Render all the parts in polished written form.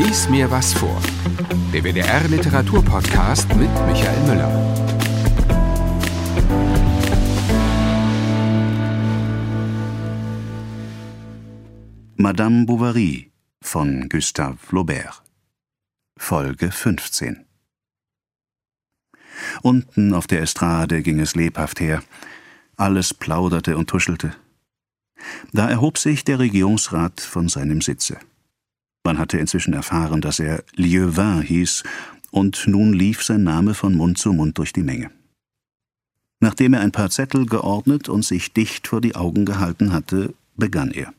Lies mir was vor. Der WDR-Literaturpodcast mit Michael Müller. Madame Bovary von Gustave Flaubert. Folge 15. Unten auf der Estrade ging es lebhaft her. Alles plauderte und tuschelte. Da erhob sich der Regierungsrat von seinem Sitze. Man hatte inzwischen erfahren, dass er Lieuvain hieß, und nun lief sein Name von Mund zu Mund durch die Menge. Nachdem er ein paar Zettel geordnet und sich dicht vor die Augen gehalten hatte, begann er.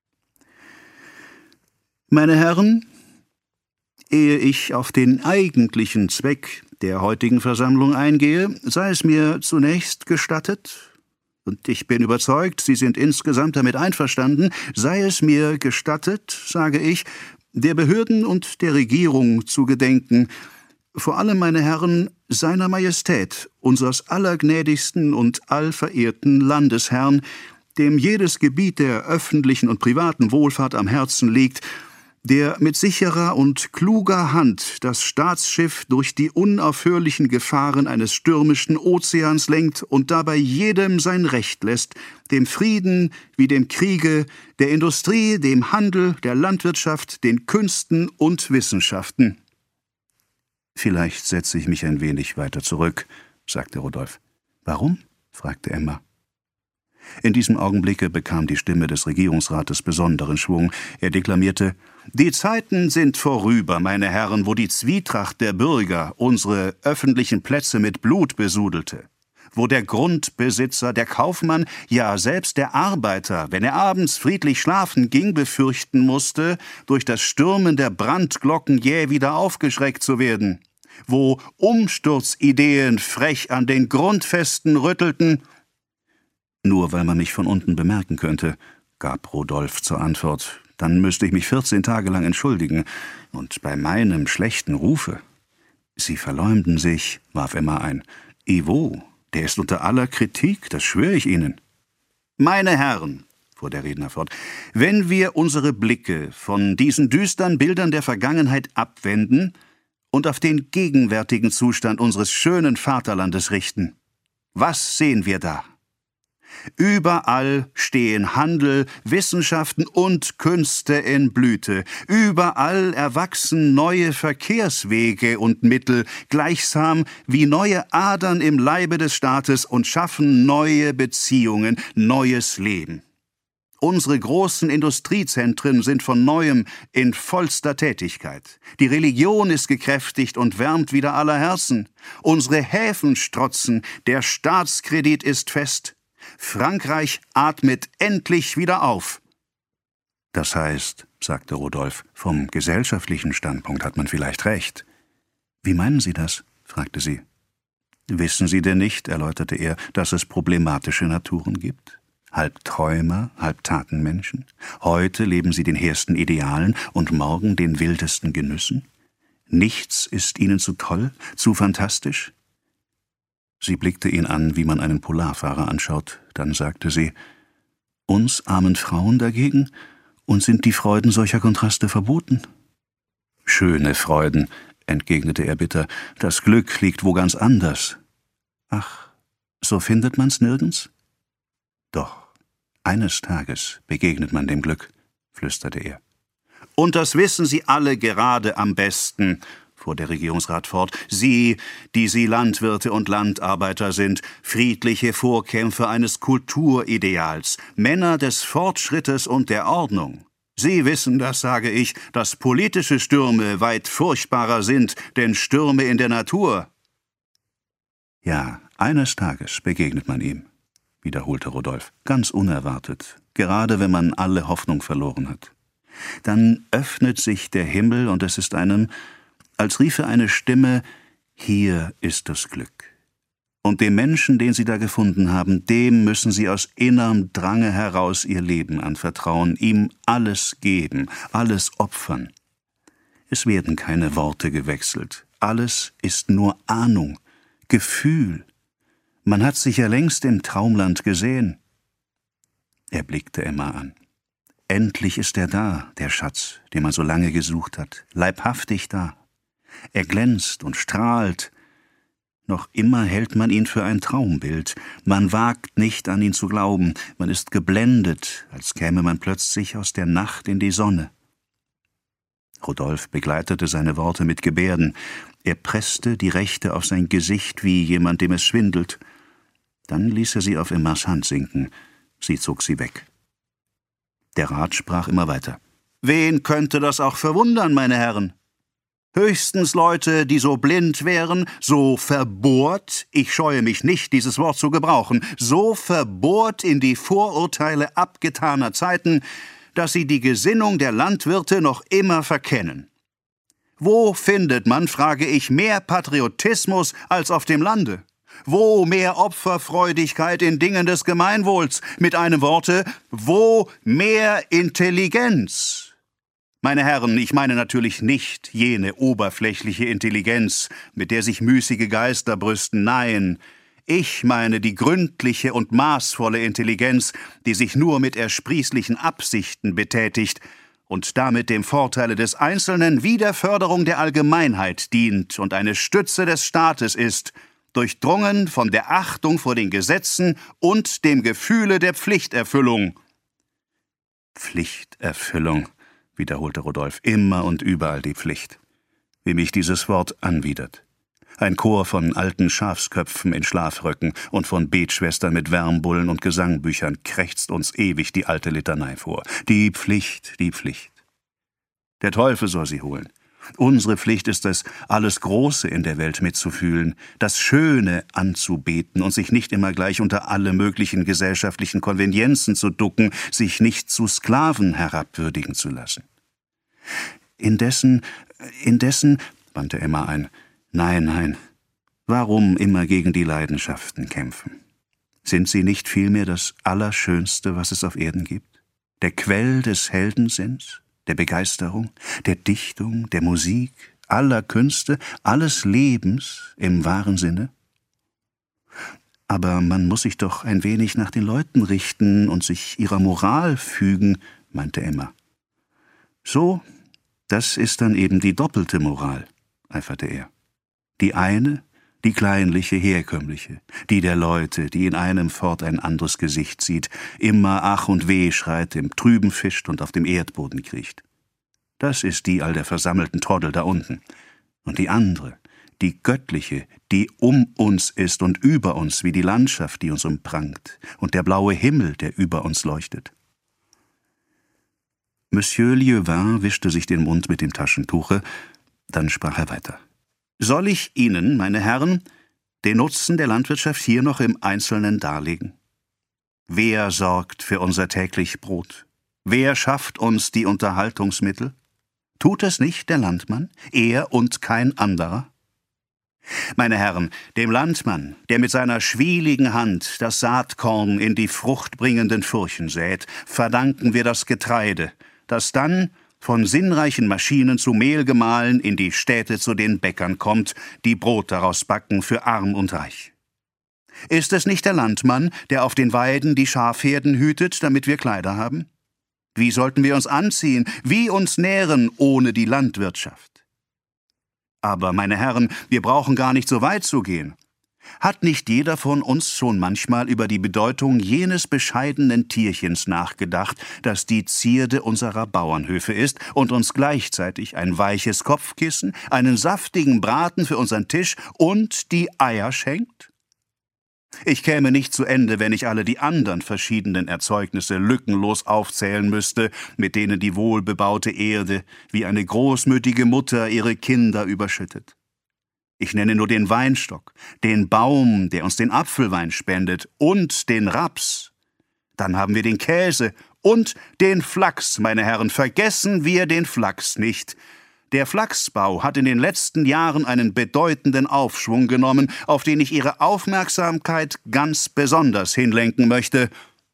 Meine Herren, ehe ich auf den eigentlichen Zweck der heutigen Versammlung eingehe, sei es mir zunächst gestattet, und ich bin überzeugt, Sie sind insgesamt damit einverstanden, sei es mir gestattet, sage ich, der Behörden und der Regierung zu gedenken, vor allem, meine Herren, seiner Majestät, unseres allergnädigsten und allverehrten Landesherrn, dem jedes Gebiet der öffentlichen und privaten Wohlfahrt am Herzen liegt, der mit sicherer und kluger Hand das Staatsschiff durch die unaufhörlichen Gefahren eines stürmischen Ozeans lenkt und dabei jedem sein Recht lässt, dem Frieden wie dem Kriege, der Industrie, dem Handel, der Landwirtschaft, den Künsten und Wissenschaften. »Vielleicht setze ich mich ein wenig weiter zurück«, sagte Rodolphe. »Warum?« fragte Emma. In diesem Augenblicke bekam die Stimme des Regierungsrates besonderen Schwung. Er deklamierte: »Die Zeiten sind vorüber, meine Herren, wo die Zwietracht der Bürger unsere öffentlichen Plätze mit Blut besudelte, wo der Grundbesitzer, der Kaufmann, ja selbst der Arbeiter, wenn er abends friedlich schlafen ging, befürchten musste, durch das Stürmen der Brandglocken jäh wieder aufgeschreckt zu werden, wo Umsturzideen frech an den Grundfesten rüttelten.« »Nur weil man mich von unten bemerken könnte«, gab Rodolphe zur Antwort, »dann müsste ich mich 14 Tage lang entschuldigen. Und bei meinem schlechten Rufe.« »Sie verleumden sich«, warf Emma ein. »Ivo, der ist unter aller Kritik, das schwöre ich Ihnen.« »Meine Herren«, fuhr der Redner fort, »wenn wir unsere Blicke von diesen düsteren Bildern der Vergangenheit abwenden und auf den gegenwärtigen Zustand unseres schönen Vaterlandes richten, was sehen wir da? Überall stehen Handel, Wissenschaften und Künste in Blüte. Überall erwachsen neue Verkehrswege und Mittel, gleichsam wie neue Adern im Leibe des Staates und schaffen neue Beziehungen, neues Leben. Unsere großen Industriezentren sind von Neuem in vollster Tätigkeit. Die Religion ist gekräftigt und wärmt wieder aller Herzen. Unsere Häfen strotzen, der Staatskredit ist fest. Frankreich atmet endlich wieder auf.« »Das heißt«, sagte Rodolphe, »vom gesellschaftlichen Standpunkt hat man vielleicht recht.« »Wie meinen Sie das?« fragte sie. »Wissen Sie denn nicht«, erläuterte er, »dass es problematische Naturen gibt? Halb Träumer, halb Tatenmenschen. Heute leben sie den hehrsten Idealen und morgen den wildesten Genüssen. Nichts ist ihnen zu toll, zu fantastisch?« Sie blickte ihn an, wie man einen Polarfahrer anschaut. Dann sagte sie, »Uns armen Frauen dagegen, uns sind die Freuden solcher Kontraste verboten.« »Schöne Freuden«, entgegnete er bitter, »das Glück liegt wo ganz anders.« »Ach, so findet man's nirgends?« »Doch, eines Tages begegnet man dem Glück«, flüsterte er. »Und das wissen Sie alle gerade am besten«, fuhr der Regierungsrat fort, »Sie, die Sie Landwirte und Landarbeiter sind, friedliche Vorkämpfer eines Kulturideals, Männer des Fortschrittes und der Ordnung. Sie wissen, das sage ich, dass politische Stürme weit furchtbarer sind, denn Stürme in der Natur.« »Ja, eines Tages begegnet man ihm«, wiederholte Rodolphe, »ganz unerwartet, gerade wenn man alle Hoffnung verloren hat. Dann öffnet sich der Himmel und es ist einem, als riefe eine Stimme, »Hier ist das Glück.« Und dem Menschen, den Sie da gefunden haben, dem müssen Sie aus innerem Drange heraus Ihr Leben anvertrauen, ihm alles geben, alles opfern. Es werden keine Worte gewechselt, alles ist nur Ahnung, Gefühl. Man hat sich ja längst im Traumland gesehen.« Er blickte Emma an. Endlich ist er da, der Schatz, den man so lange gesucht hat, leibhaftig da. Er glänzt und strahlt. Noch immer hält man ihn für ein Traumbild. Man wagt nicht, an ihn zu glauben. Man ist geblendet, als käme man plötzlich aus der Nacht in die Sonne. Rodolphe begleitete seine Worte mit Gebärden. Er presste die Rechte auf sein Gesicht wie jemand, dem es schwindelt. Dann ließ er sie auf Emmas Hand sinken. Sie zog sie weg. Der Rat sprach immer weiter. »Wen könnte das auch verwundern, meine Herren? Höchstens Leute, die so blind wären, so verbohrt, ich scheue mich nicht, dieses Wort zu gebrauchen, so verbohrt in die Vorurteile abgetaner Zeiten, dass sie die Gesinnung der Landwirte noch immer verkennen. Wo findet man, frage ich, mehr Patriotismus als auf dem Lande? Wo mehr Opferfreudigkeit in Dingen des Gemeinwohls? Mit einem Worte, wo mehr Intelligenz? Meine Herren, ich meine natürlich nicht jene oberflächliche Intelligenz, mit der sich müßige Geister brüsten, nein, ich meine die gründliche und maßvolle Intelligenz, die sich nur mit ersprießlichen Absichten betätigt und damit dem Vorteile des Einzelnen wie der Förderung der Allgemeinheit dient und eine Stütze des Staates ist, durchdrungen von der Achtung vor den Gesetzen und dem Gefühle der Pflichterfüllung. Pflichterfüllung, wiederholte Rodolphe, immer und überall die Pflicht. Wie mich dieses Wort anwidert. Ein Chor von alten Schafsköpfen in Schlafröcken und von Betschwestern mit Wärmbullen und Gesangbüchern krächzt uns ewig die alte Litanei vor. Die Pflicht, die Pflicht. Der Teufel soll sie holen. Unsere Pflicht ist es, alles Große in der Welt mitzufühlen, das Schöne anzubeten und sich nicht immer gleich unter alle möglichen gesellschaftlichen Konvenienzen zu ducken, sich nicht zu Sklaven herabwürdigen zu lassen. Indessen, wandte Emma ein, nein, warum immer gegen die Leidenschaften kämpfen? Sind sie nicht vielmehr das Allerschönste, was es auf Erden gibt? Der Quell des Heldensinns? Der Begeisterung, der Dichtung, der Musik, aller Künste, alles Lebens im wahren Sinne? Aber man muss sich doch ein wenig nach den Leuten richten und sich ihrer Moral fügen, meinte Emma. So, das ist dann eben die doppelte Moral, eiferte er. Die eine, die kleinliche, herkömmliche, die der Leute, die in einem fort ein anderes Gesicht sieht, immer Ach und Weh schreit, im Trüben fischt und auf dem Erdboden kriecht. Das ist die all der versammelten Troddel da unten. Und die andere, die göttliche, die um uns ist und über uns, wie die Landschaft, die uns umprangt, und der blaue Himmel, der über uns leuchtet. Monsieur Lieuvain wischte sich den Mund mit dem Taschentuche, dann sprach er weiter. Soll ich Ihnen, meine Herren, den Nutzen der Landwirtschaft hier noch im Einzelnen darlegen? Wer sorgt für unser täglich Brot? Wer schafft uns die Unterhaltungsmittel? Tut es nicht der Landmann, er und kein anderer? Meine Herren, dem Landmann, der mit seiner schwieligen Hand das Saatkorn in die fruchtbringenden Furchen sät, verdanken wir das Getreide, das dann von sinnreichen Maschinen zu Mehl gemahlen in die Städte zu den Bäckern kommt, die Brot daraus backen für Arm und Reich. Ist es nicht der Landmann, der auf den Weiden die Schafherden hütet, damit wir Kleider haben? Wie sollten wir uns anziehen, wie uns nähren ohne die Landwirtschaft? Aber, meine Herren, wir brauchen gar nicht so weit zu gehen. Hat nicht jeder von uns schon manchmal über die Bedeutung jenes bescheidenen Tierchens nachgedacht, das die Zierde unserer Bauernhöfe ist und uns gleichzeitig ein weiches Kopfkissen, einen saftigen Braten für unseren Tisch und die Eier schenkt? Ich käme nicht zu Ende, wenn ich alle die anderen verschiedenen Erzeugnisse lückenlos aufzählen müsste, mit denen die wohlbebaute Erde wie eine großmütige Mutter ihre Kinder überschüttet. Ich nenne nur den Weinstock, den Baum, der uns den Apfelwein spendet, und den Raps. Dann haben wir den Käse und den Flachs, meine Herren. Vergessen wir den Flachs nicht. Der Flachsbau hat in den letzten Jahren einen bedeutenden Aufschwung genommen, auf den ich Ihre Aufmerksamkeit ganz besonders hinlenken möchte.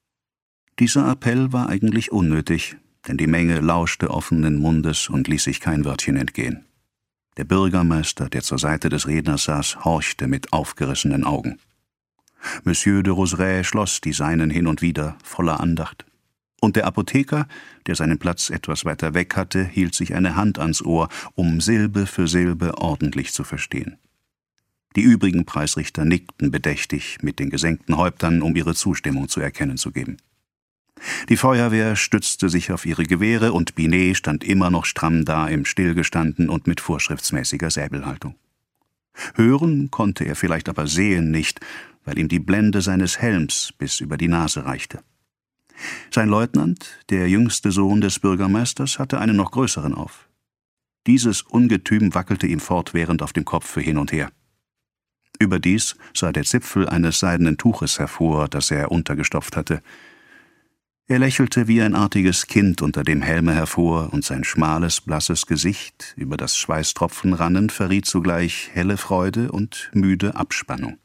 Dieser Appell war eigentlich unnötig, denn die Menge lauschte offenen Mundes und ließ sich kein Wörtchen entgehen. Der Bürgermeister, der zur Seite des Redners saß, horchte mit aufgerissenen Augen. Monsieur de Roseray schloss die Seinen hin und wieder, voller Andacht. Und der Apotheker, der seinen Platz etwas weiter weg hatte, hielt sich eine Hand ans Ohr, um Silbe für Silbe ordentlich zu verstehen. Die übrigen Preisrichter nickten bedächtig mit den gesenkten Häuptern, um ihre Zustimmung zu erkennen zu geben. Die Feuerwehr stützte sich auf ihre Gewehre und Binet stand immer noch stramm da im Stillgestanden und mit vorschriftsmäßiger Säbelhaltung. Hören konnte er vielleicht, aber sehen nicht, weil ihm die Blende seines Helms bis über die Nase reichte. Sein Leutnant, der jüngste Sohn des Bürgermeisters, hatte einen noch größeren auf. Dieses Ungetüm wackelte ihm fortwährend auf dem Kopfe hin und her. Überdies sah der Zipfel eines seidenen Tuches hervor, das er untergestopft hatte. Er lächelte wie ein artiges Kind unter dem Helme hervor, und sein schmales, blasses Gesicht, über das Schweißtropfen rannen, verriet zugleich helle Freude und müde Abspannung.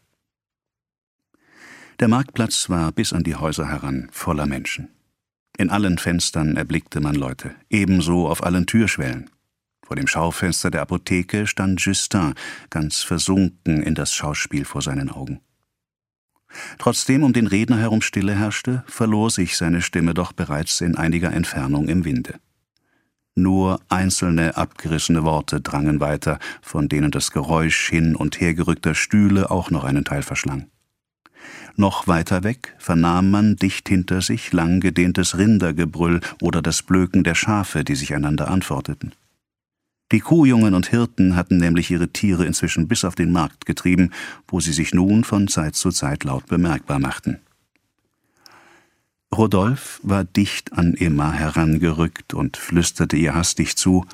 Der Marktplatz war bis an die Häuser heran voller Menschen. In allen Fenstern erblickte man Leute, ebenso auf allen Türschwellen. Vor dem Schaufenster der Apotheke stand Justin, ganz versunken in das Schauspiel vor seinen Augen. Trotzdem um den Redner herum Stille herrschte, verlor sich seine Stimme doch bereits in einiger Entfernung im Winde. Nur einzelne abgerissene Worte drangen weiter, von denen das Geräusch hin- und hergerückter Stühle auch noch einen Teil verschlang. Noch weiter weg vernahm man dicht hinter sich langgedehntes Rindergebrüll oder das Blöken der Schafe, die sich einander antworteten. Die Kuhjungen und Hirten hatten nämlich ihre Tiere inzwischen bis auf den Markt getrieben, wo sie sich nun von Zeit zu Zeit laut bemerkbar machten. Rodolphe war dicht an Emma herangerückt und flüsterte ihr hastig zu: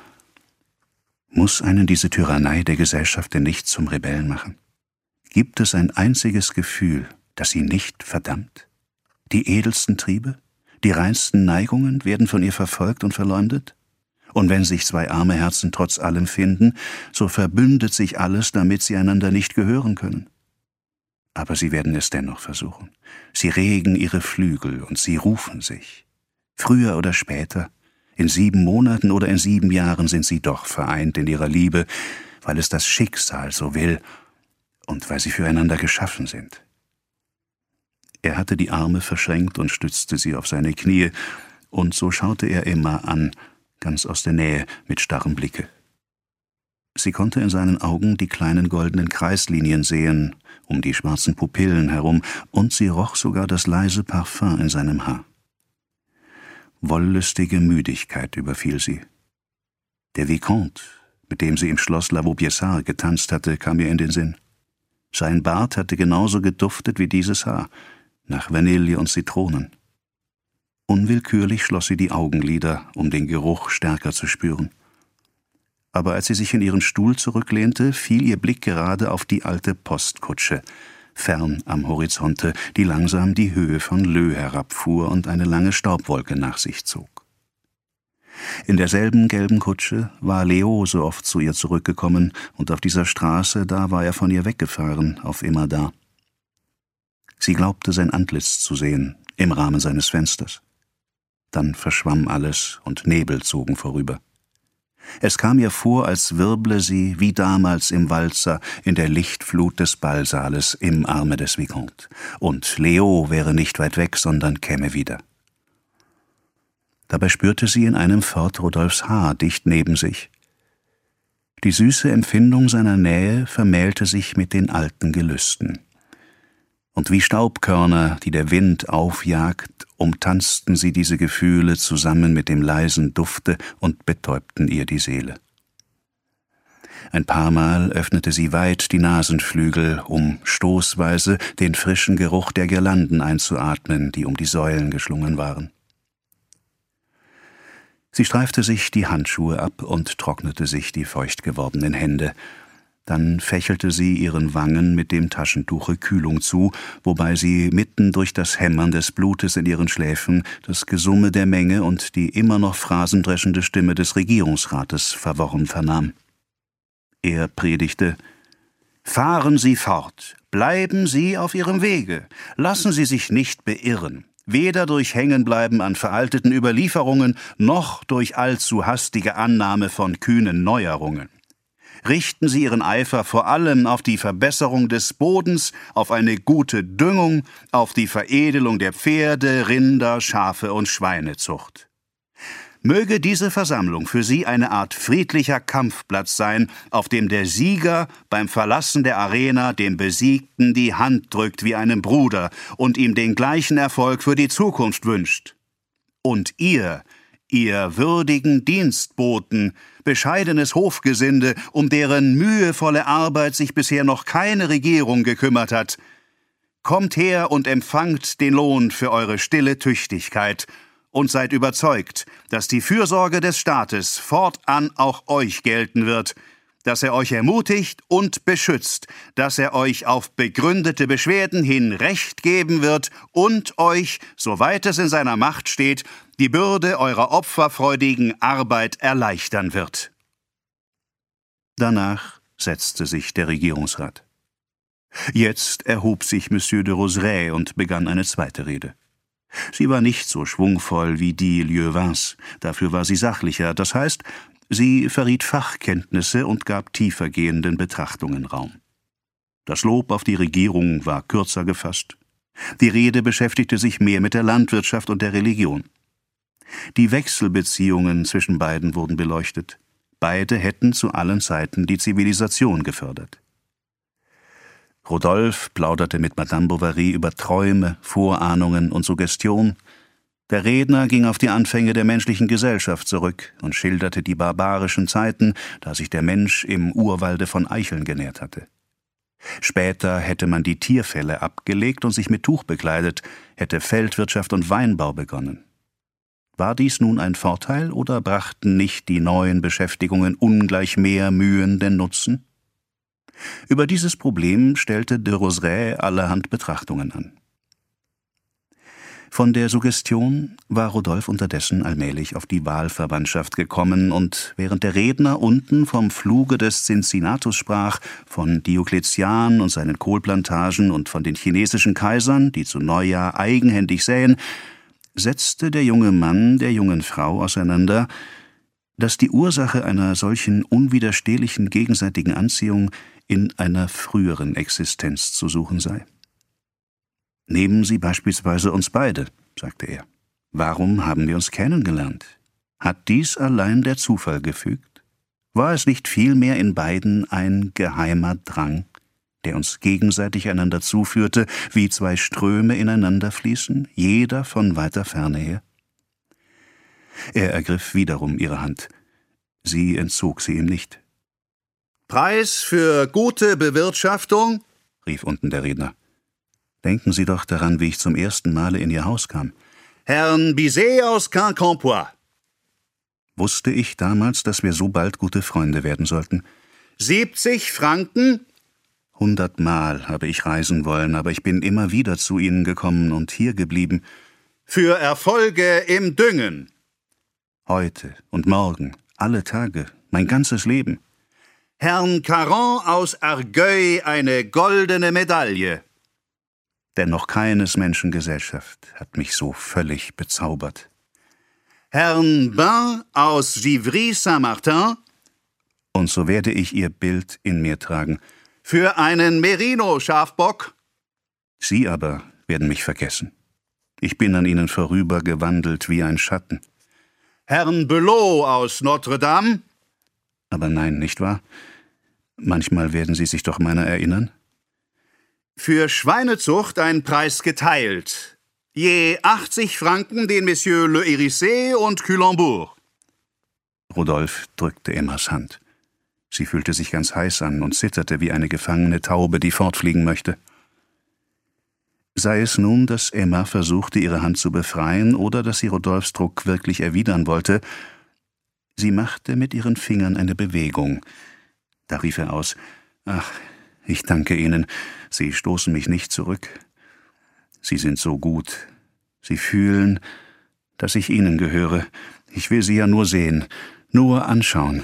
»Muss einen diese Tyrannei der Gesellschaft denn nicht zum Rebellen machen? Gibt es ein einziges Gefühl, das sie nicht verdammt? Die edelsten Triebe, die reinsten Neigungen werden von ihr verfolgt und verleumdet? Und wenn sich zwei arme Herzen trotz allem finden, so verbündet sich alles, damit sie einander nicht gehören können. Aber sie werden es dennoch versuchen. Sie regen ihre Flügel und sie rufen sich. Früher oder später, in 7 Monaten oder in 7 Jahren sind sie doch vereint in ihrer Liebe, weil es das Schicksal so will und weil sie füreinander geschaffen sind.« Er hatte die Arme verschränkt und stützte sie auf seine Knie, und so schaute er Emma an, ganz aus der Nähe, mit starrem Blicke. Sie konnte in seinen Augen die kleinen goldenen Kreislinien sehen, um die schwarzen Pupillen herum, und sie roch sogar das leise Parfum in seinem Haar. Wollüstige Müdigkeit überfiel sie. Der Vicomte, mit dem sie im Schloss La Vaubyessard getanzt hatte, kam ihr in den Sinn. Sein Bart hatte genauso geduftet wie dieses Haar, nach Vanille und Zitronen. Unwillkürlich schloss sie die Augenlider, um den Geruch stärker zu spüren. Aber als sie sich in ihren Stuhl zurücklehnte, fiel ihr Blick gerade auf die alte Postkutsche, fern am Horizonte, die langsam die Höhe von Leux herabfuhr und eine lange Staubwolke nach sich zog. In derselben gelben Kutsche war Leo so oft zu ihr zurückgekommen, und auf dieser Straße, da war er von ihr weggefahren, auf immer da. Sie glaubte, sein Antlitz zu sehen, im Rahmen seines Fensters. Dann verschwamm alles und Nebel zogen vorüber. Es kam ihr vor, als wirble sie, wie damals im Walzer, in der Lichtflut des Ballsaales im Arme des Vicomte. Und Leo wäre nicht weit weg, sondern käme wieder. Dabei spürte sie in einem fort Rodolphs Haar dicht neben sich. Die süße Empfindung seiner Nähe vermählte sich mit den alten Gelüsten. Und wie Staubkörner, die der Wind aufjagt, umtanzten sie diese Gefühle zusammen mit dem leisen Dufte und betäubten ihr die Seele. Ein paar Mal öffnete sie weit die Nasenflügel, um stoßweise den frischen Geruch der Girlanden einzuatmen, die um die Säulen geschlungen waren. Sie streifte sich die Handschuhe ab und trocknete sich die feucht gewordenen Hände. Dann fächelte sie ihren Wangen mit dem Taschentuche Kühlung zu, wobei sie mitten durch das Hämmern des Blutes in ihren Schläfen das Gesumme der Menge und die immer noch phrasendreschende Stimme des Regierungsrates verworren vernahm. Er predigte: »Fahren Sie fort, bleiben Sie auf Ihrem Wege, lassen Sie sich nicht beirren, weder durch Hängenbleiben an veralteten Überlieferungen, noch durch allzu hastige Annahme von kühnen Neuerungen. richten Sie Ihren Eifer vor allem auf die Verbesserung des Bodens, auf eine gute Düngung, auf die Veredelung der Pferde, Rinder, Schafe und Schweinezucht. Möge diese Versammlung für Sie eine Art friedlicher Kampfplatz sein, auf dem der Sieger beim Verlassen der Arena dem Besiegten die Hand drückt wie einem Bruder und ihm den gleichen Erfolg für die Zukunft wünscht. Und ihr würdigen Dienstboten, bescheidenes Hofgesinde, um deren mühevolle Arbeit sich bisher noch keine Regierung gekümmert hat, kommt her und empfangt den Lohn für eure stille Tüchtigkeit und seid überzeugt, dass die Fürsorge des Staates fortan auch euch gelten wird, dass er euch ermutigt und beschützt, dass er euch auf begründete Beschwerden hin Recht geben wird und euch, soweit es in seiner Macht steht, die Bürde eurer opferfreudigen Arbeit erleichtern wird. Danach setzte sich der Regierungsrat. Jetzt erhob sich Monsieur de Roseray und begann eine zweite Rede. Sie war nicht so schwungvoll wie die Lieuvins, dafür war sie sachlicher, das heißt, sie verriet Fachkenntnisse und gab tiefergehenden Betrachtungen Raum. Das Lob auf die Regierung war kürzer gefasst. Die Rede beschäftigte sich mehr mit der Landwirtschaft und der Religion. Die Wechselbeziehungen zwischen beiden wurden beleuchtet. Beide hätten zu allen Zeiten die Zivilisation gefördert. Rodolphe plauderte mit Madame Bovary über Träume, Vorahnungen und Suggestion. Der Redner ging auf die Anfänge der menschlichen Gesellschaft zurück und schilderte die barbarischen Zeiten, da sich der Mensch im Urwalde von Eicheln genährt hatte. Später hätte man die Tierfelle abgelegt und sich mit Tuch bekleidet, hätte Feldwirtschaft und Weinbau begonnen. War dies nun ein Vorteil oder brachten nicht die neuen Beschäftigungen ungleich mehr Mühen denn Nutzen? Über dieses Problem stellte de Roseray allerhand Betrachtungen an. Von der Suggestion war Rodolphe unterdessen allmählich auf die Wahlverwandtschaft gekommen, und während der Redner unten vom Pfluge des Cincinnatus sprach, von Diokletian und seinen Kohlplantagen und von den chinesischen Kaisern, die zu Neujahr eigenhändig säen, setzte der junge Mann der jungen Frau auseinander, dass die Ursache einer solchen unwiderstehlichen gegenseitigen Anziehung in einer früheren Existenz zu suchen sei. »Nehmen Sie beispielsweise uns beide«, sagte er. »Warum haben wir uns kennengelernt? Hat dies allein der Zufall gefügt? War es nicht vielmehr in beiden ein geheimer Drang, der uns gegenseitig einander zuführte, wie zwei Ströme ineinander fließen, jeder von weiter Ferne her?« Er ergriff wiederum ihre Hand. Sie entzog sie ihm nicht. »Preis für gute Bewirtschaftung?« rief unten der Redner. »Denken Sie doch daran, wie ich zum ersten Male in Ihr Haus kam.« »Herrn Bizet aus Quincampoix.« »Wusste ich damals, dass wir so bald gute Freunde werden sollten?« »70 Franken?« »100-mal habe ich reisen wollen, aber ich bin immer wieder zu Ihnen gekommen und hier geblieben.« »Für Erfolge im Düngen?« »Heute und morgen, alle Tage, mein ganzes Leben.« »Herrn Caron aus Argueil eine goldene Medaille.« Denn noch keines Menschen Gesellschaft hat mich so völlig bezaubert. »Herrn Bain aus Givry-Saint-Martin?« »Und so werde ich Ihr Bild in mir tragen.« »Für einen Merino-Schafbock?« »Sie aber werden mich vergessen. Ich bin an Ihnen vorübergewandelt wie ein Schatten.« »Herrn Belot aus Notre-Dame?« »Aber nein, nicht wahr? Manchmal werden Sie sich doch meiner erinnern.« »Für Schweinezucht ein Preis geteilt. Je 80 Franken den Messieurs Le Hérissé und Culembourg.« Rodolphe drückte Emmas Hand. Sie fühlte sich ganz heiß an und zitterte wie eine gefangene Taube, die fortfliegen möchte. Sei es nun, dass Emma versuchte, ihre Hand zu befreien, oder dass sie Rodolphes Druck wirklich erwidern wollte, sie machte mit ihren Fingern eine Bewegung. Da rief er aus: »Ach, ich danke Ihnen, Sie stoßen mich nicht zurück. Sie sind so gut. Sie fühlen, dass ich Ihnen gehöre. Ich will Sie ja nur sehen, nur anschauen.«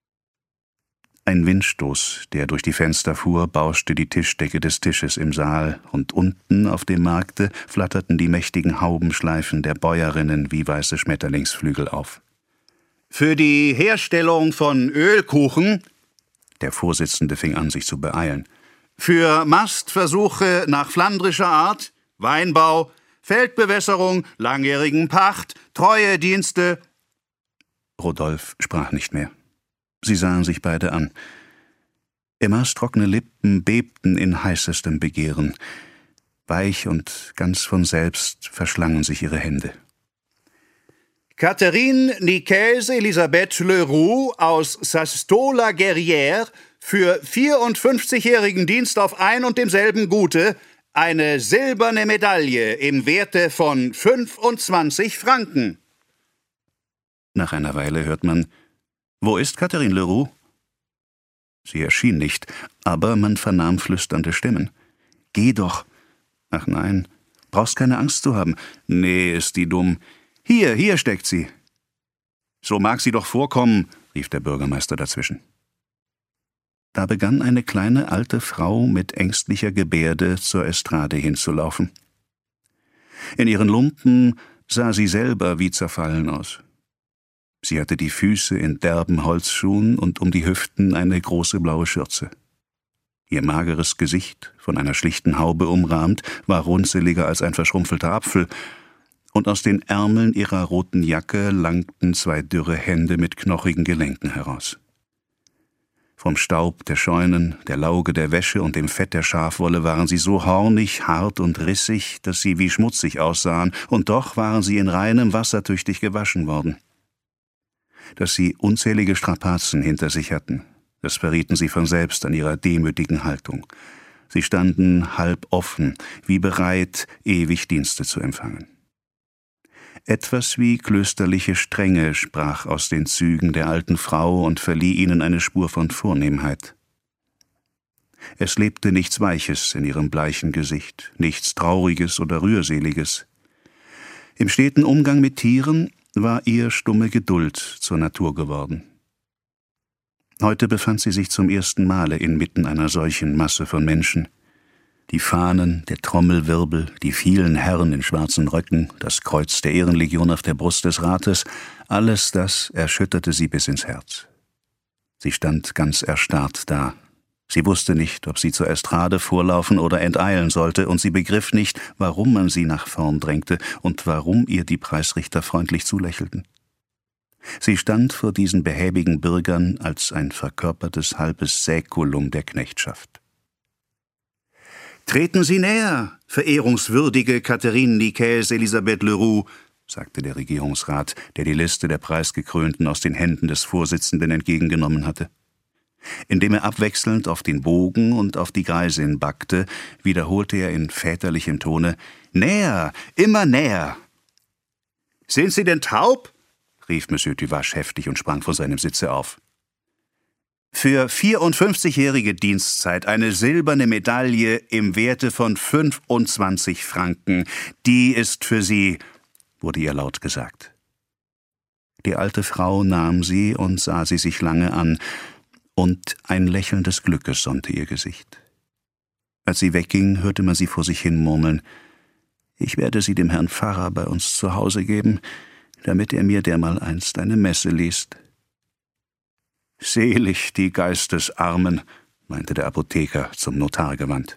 Ein Windstoß, der durch die Fenster fuhr, bauschte die Tischdecke des Tisches im Saal, und unten auf dem Markte flatterten die mächtigen Haubenschleifen der Bäuerinnen wie weiße Schmetterlingsflügel auf. »Für die Herstellung von Ölkuchen?« Der Vorsitzende fing an, sich zu beeilen. »Für Mastversuche nach flandrischer Art, Weinbau, Feldbewässerung, langjährigen Pacht, Treuedienste.« Rodolphe sprach nicht mehr. Sie sahen sich beide an. Emmas trockene Lippen bebten in heißestem Begehren. Weich und ganz von selbst verschlangen sich ihre Hände. »Catherine Nicaise Elisabeth Leroux aus Sastola-Guerrière für 54-jährigen Dienst auf ein und demselben Gute eine silberne Medaille im Werte von 25 Franken.« Nach einer Weile hört man: »Wo ist Catherine Leroux?« Sie erschien nicht, aber man vernahm flüsternde Stimmen. »Geh doch!« »Ach nein, brauchst keine Angst zu haben.« »Nee, ist die dumm. Hier steckt sie.« »So mag sie doch vorkommen«, rief der Bürgermeister dazwischen. Da begann eine kleine alte Frau mit ängstlicher Gebärde zur Estrade hinzulaufen. In ihren Lumpen sah sie selber wie zerfallen aus. Sie hatte die Füße in derben Holzschuhen und um die Hüften eine große blaue Schürze. Ihr mageres Gesicht, von einer schlichten Haube umrahmt, war runzeliger als ein verschrumpfelter Apfel, und aus den Ärmeln ihrer roten Jacke langten 2 dürre Hände mit knochigen Gelenken heraus. Vom Staub der Scheunen, der Lauge der Wäsche und dem Fett der Schafwolle waren sie so hornig, hart und rissig, dass sie wie schmutzig aussahen, und doch waren sie in reinem Wasser tüchtig gewaschen worden. Dass sie unzählige Strapazen hinter sich hatten, das verrieten sie von selbst an ihrer demütigen Haltung. Sie standen halb offen, wie bereit, ewig Dienste zu empfangen. Etwas wie klösterliche Strenge sprach aus den Zügen der alten Frau und verlieh ihnen eine Spur von Vornehmheit. Es lebte nichts Weiches in ihrem bleichen Gesicht, nichts Trauriges oder Rührseliges. Im steten Umgang mit Tieren war ihr stumme Geduld zur Natur geworden. Heute befand sie sich zum ersten Male inmitten einer solchen Masse von Menschen. Die Fahnen, der Trommelwirbel, die vielen Herren in schwarzen Röcken, das Kreuz der Ehrenlegion auf der Brust des Rates, alles das erschütterte sie bis ins Herz. Sie stand ganz erstarrt da. Sie wusste nicht, ob sie zur Estrade vorlaufen oder enteilen sollte, und sie begriff nicht, warum man sie nach vorn drängte und warum ihr die Preisrichter freundlich zulächelten. Sie stand vor diesen behäbigen Bürgern als ein verkörpertes halbes Säkulum der Knechtschaft. »Treten Sie näher, verehrungswürdige Catherine Nicaise Elisabeth Leroux«, sagte der Regierungsrat, der die Liste der Preisgekrönten aus den Händen des Vorsitzenden entgegengenommen hatte. Indem er abwechselnd auf den Bogen und auf die Greisin backte, wiederholte er in väterlichem Tone: »Näher, immer näher!« »Sind Sie denn taub?« rief Monsieur Tuvache heftig und sprang von seinem Sitze auf. »Für 54-jährige Dienstzeit eine silberne Medaille im Werte von 25 Franken. Die ist für Sie«, wurde ihr laut gesagt. Die alte Frau nahm sie und sah sie sich lange an, und ein Lächeln des Glückes sonnte ihr Gesicht. Als sie wegging, hörte man sie vor sich hin murmeln: »Ich werde sie dem Herrn Pfarrer bei uns zu Hause geben, damit er mir dermaleinst eine Messe liest.« »Selig die Geistesarmen«, meinte der Apotheker zum Notar gewandt.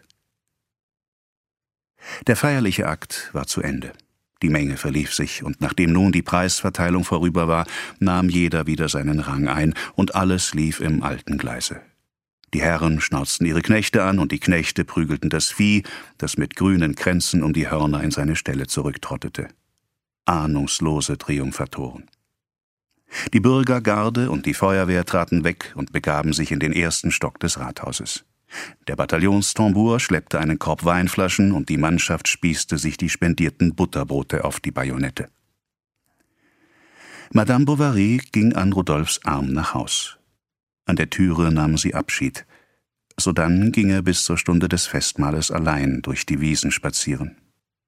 Der feierliche Akt war zu Ende. Die Menge verlief sich, und nachdem nun die Preisverteilung vorüber war, nahm jeder wieder seinen Rang ein, und alles lief im alten Gleise. Die Herren schnauzten ihre Knechte an, und die Knechte prügelten das Vieh, das mit grünen Kränzen um die Hörner in seine Ställe zurücktrottete. Ahnungslose Triumphatoren. Die Bürgergarde und die Feuerwehr traten weg und begaben sich in den ersten Stock des Rathauses. Der Bataillonstambour schleppte einen Korb Weinflaschen, und die Mannschaft spießte sich die spendierten Butterbrote auf die Bajonette. Madame Bovary ging an Rodolphs Arm nach Haus. An der Türe nahm sie Abschied. Sodann ging er bis zur Stunde des Festmahles allein durch die Wiesen spazieren.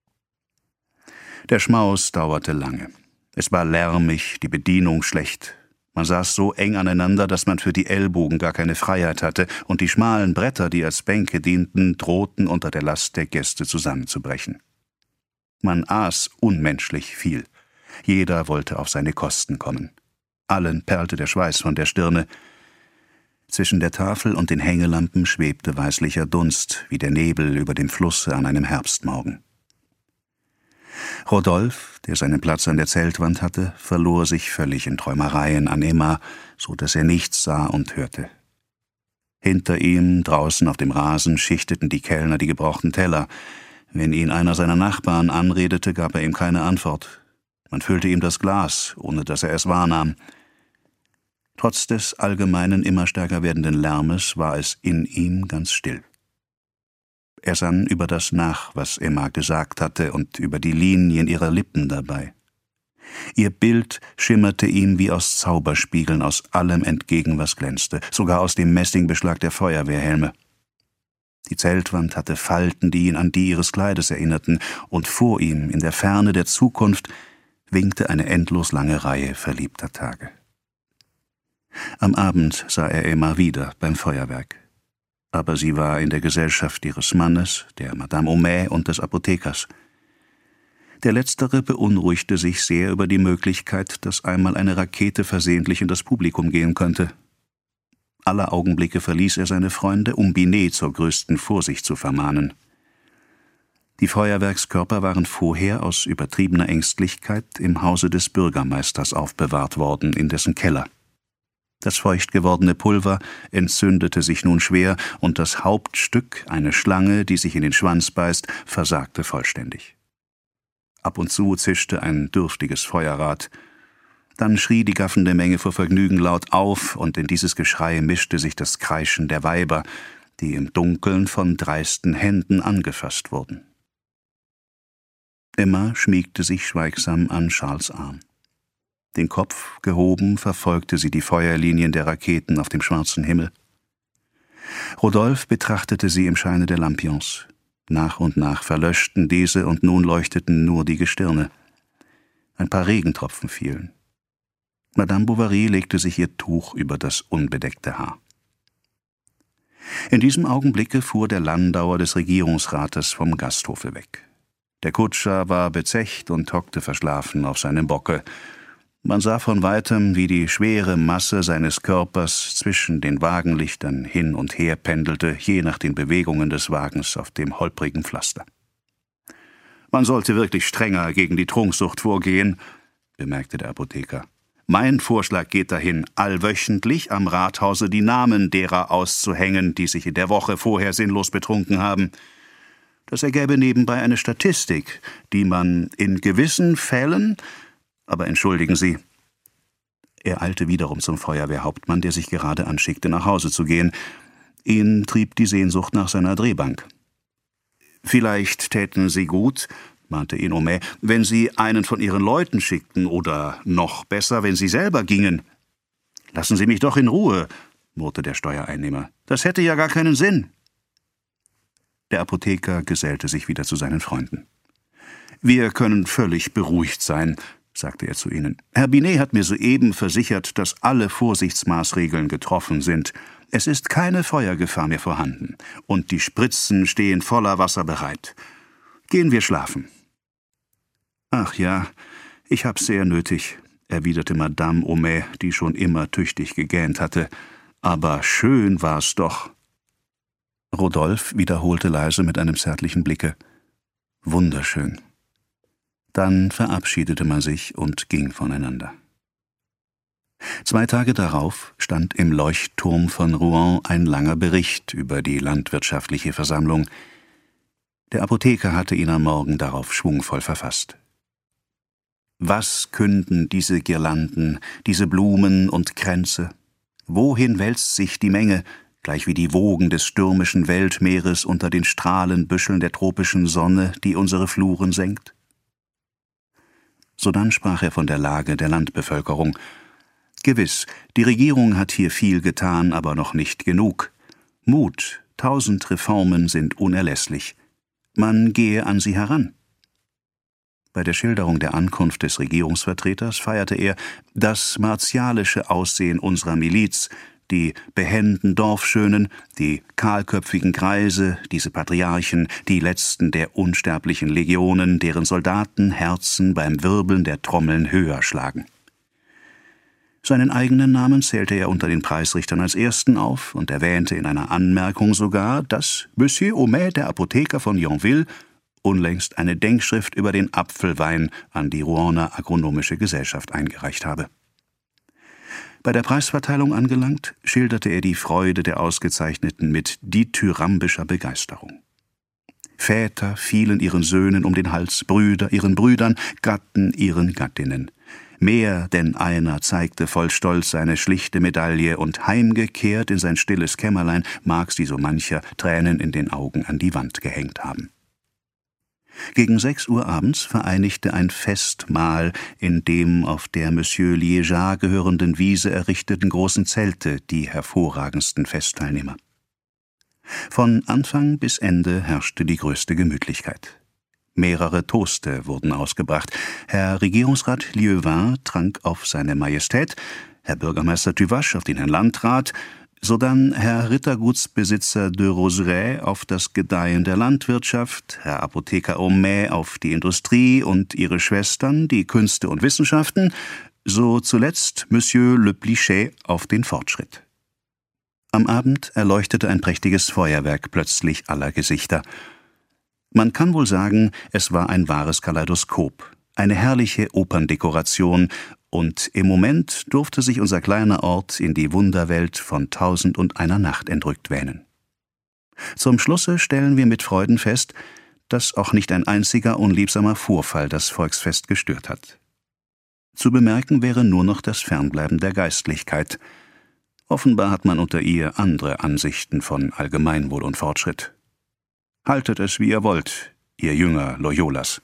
Der Schmaus dauerte lange. Es war lärmig, die Bedienung schlecht. Man saß so eng aneinander, dass man für die Ellbogen gar keine Freiheit hatte, und die schmalen Bretter, die als Bänke dienten, drohten unter der Last der Gäste zusammenzubrechen. Man aß unmenschlich viel. Jeder wollte auf seine Kosten kommen. Allen perlte der Schweiß von der Stirne. Zwischen der Tafel und den Hängelampen schwebte weißlicher Dunst, wie der Nebel über dem Flusse an einem Herbstmorgen. Rodolphe, der seinen Platz an der Zeltwand hatte, verlor sich völlig in Träumereien an Emma, so dass er nichts sah und hörte. Hinter ihm, draußen auf dem Rasen, schichteten die Kellner die gebrauchten Teller. Wenn ihn einer seiner Nachbarn anredete, gab er ihm keine Antwort. Man füllte ihm das Glas, ohne dass er es wahrnahm. Trotz des allgemeinen, immer stärker werdenden Lärmes war es in ihm ganz still. Er sann über das nach, was Emma gesagt hatte, und über die Linien ihrer Lippen dabei. Ihr Bild schimmerte ihm wie aus Zauberspiegeln aus allem entgegen, was glänzte, sogar aus dem Messingbeschlag der Feuerwehrhelme. Die Zeltwand hatte Falten, die ihn an die ihres Kleides erinnerten, und vor ihm, in der Ferne der Zukunft, winkte eine endlos lange Reihe verliebter Tage. Am Abend sah er Emma wieder beim Feuerwerk. Aber sie war in der Gesellschaft ihres Mannes, der Madame Homais und des Apothekers. Der Letztere beunruhigte sich sehr über die Möglichkeit, dass einmal eine Rakete versehentlich in das Publikum gehen könnte. Alle Augenblicke verließ er seine Freunde, um Binet zur größten Vorsicht zu vermahnen. Die Feuerwerkskörper waren vorher aus übertriebener Ängstlichkeit im Hause des Bürgermeisters aufbewahrt worden, in dessen Keller. Das feucht gewordene Pulver entzündete sich nun schwer, und das Hauptstück, eine Schlange, die sich in den Schwanz beißt, versagte vollständig. Ab und zu zischte ein dürftiges Feuerrad. Dann schrie die gaffende Menge vor Vergnügen laut auf, und in dieses Geschrei mischte sich das Kreischen der Weiber, die im Dunkeln von dreisten Händen angefasst wurden. Emma schmiegte sich schweigsam an Charles' Arm. Den Kopf gehoben verfolgte sie die Feuerlinien der Raketen auf dem schwarzen Himmel. Rodolphe betrachtete sie im Scheine der Lampions. Nach und nach verlöschten diese, und nun leuchteten nur die Gestirne. Ein paar Regentropfen fielen. Madame Bovary legte sich ihr Tuch über das unbedeckte Haar. In diesem Augenblicke fuhr der Landauer des Regierungsrates vom Gasthofe weg. Der Kutscher war bezecht und hockte verschlafen auf seinem Bocke. Man sah von weitem, wie die schwere Masse seines Körpers zwischen den Wagenlichtern hin und her pendelte, je nach den Bewegungen des Wagens auf dem holprigen Pflaster. »Man sollte wirklich strenger gegen die Trunksucht vorgehen«, bemerkte der Apotheker. »Mein Vorschlag geht dahin, allwöchentlich am Rathause die Namen derer auszuhängen, die sich in der Woche vorher sinnlos betrunken haben. Das ergäbe nebenbei eine Statistik, die man in gewissen Fällen... Aber entschuldigen Sie.« Er eilte wiederum zum Feuerwehrhauptmann, der sich gerade anschickte, nach Hause zu gehen. Ihn trieb die Sehnsucht nach seiner Drehbank. »Vielleicht täten Sie gut«, mahnte ihn Homais, »wenn Sie einen von Ihren Leuten schickten, oder noch besser, wenn Sie selber gingen.« »Lassen Sie mich doch in Ruhe«, murrte der Steuereinnehmer. »Das hätte ja gar keinen Sinn.« Der Apotheker gesellte sich wieder zu seinen Freunden. »Wir können völlig beruhigt sein«, sagte er zu ihnen. »Herr Binet hat mir soeben versichert, dass alle Vorsichtsmaßregeln getroffen sind. Es ist keine Feuergefahr mehr vorhanden, und die Spritzen stehen voller Wasser bereit. Gehen wir schlafen.« »Ach ja, ich hab's sehr nötig«, erwiderte Madame Homais, die schon immer tüchtig gegähnt hatte. »Aber schön war's doch.« Rodolphe wiederholte leise mit einem zärtlichen Blicke. »Wunderschön.« Dann verabschiedete man sich und ging voneinander. 2 Tage darauf stand im Leuchtturm von Rouen ein langer Bericht über die landwirtschaftliche Versammlung. Der Apotheker hatte ihn am Morgen darauf schwungvoll verfasst. Was künden diese Girlanden, diese Blumen und Kränze? Wohin wälzt sich die Menge, gleich wie die Wogen des stürmischen Weltmeeres unter den Strahlenbüscheln der tropischen Sonne, die unsere Fluren senkt? Sodann sprach er von der Lage der Landbevölkerung. Gewiss, die Regierung hat hier viel getan, aber noch nicht genug. Mut, 1000 Reformen sind unerlässlich. Man gehe an sie heran. Bei der Schilderung der Ankunft des Regierungsvertreters feierte er das martialische Aussehen unserer Miliz, die behenden Dorfschönen, die kahlköpfigen Greise, diese Patriarchen, die letzten der unsterblichen Legionen, deren Soldatenherzen beim Wirbeln der Trommeln höher schlagen. Seinen eigenen Namen zählte er unter den Preisrichtern als ersten auf und erwähnte in einer Anmerkung sogar, dass Monsieur Homais, der Apotheker von Yonville, unlängst eine Denkschrift über den Apfelwein an die Rouener Agronomische Gesellschaft eingereicht habe. Bei der Preisverteilung angelangt, schilderte er die Freude der Ausgezeichneten mit dithyrambischer Begeisterung. Väter fielen ihren Söhnen um den Hals, Brüder ihren Brüdern, Gatten ihren Gattinnen. Mehr denn einer zeigte voll Stolz seine schlichte Medaille, und heimgekehrt in sein stilles Kämmerlein mag sie so mancher Tränen in den Augen an die Wand gehängt haben. Gegen 6 Uhr abends vereinigte ein Festmahl in dem auf der Monsieur Liégeat gehörenden Wiese errichteten großen Zelte die hervorragendsten Festteilnehmer. Von Anfang bis Ende herrschte die größte Gemütlichkeit. Mehrere Toaste wurden ausgebracht. Herr Regierungsrat Lieuvin trank auf seine Majestät, Herr Bürgermeister Tuvache auf den Herrn Landrat, sodann Herr Rittergutsbesitzer de Roseraie auf das Gedeihen der Landwirtschaft, Herr Apotheker Homais auf die Industrie und ihre Schwestern, die Künste und Wissenschaften, so zuletzt Monsieur Le Plichet auf den Fortschritt. Am Abend erleuchtete ein prächtiges Feuerwerk plötzlich aller Gesichter. Man kann wohl sagen, es war ein wahres Kaleidoskop, eine herrliche Operndekoration, und im Moment durfte sich unser kleiner Ort in die Wunderwelt von 1001 Nacht entrückt wähnen. Zum Schlusse stellen wir mit Freuden fest, dass auch nicht ein einziger unliebsamer Vorfall das Volksfest gestört hat. Zu bemerken wäre nur noch das Fernbleiben der Geistlichkeit. Offenbar hat man unter ihr andere Ansichten von Allgemeinwohl und Fortschritt. Haltet es, wie ihr wollt, ihr Jünger Loyolas.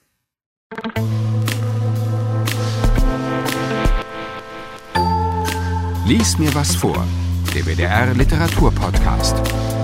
Lies mir was vor. Der WDR Literaturpodcast.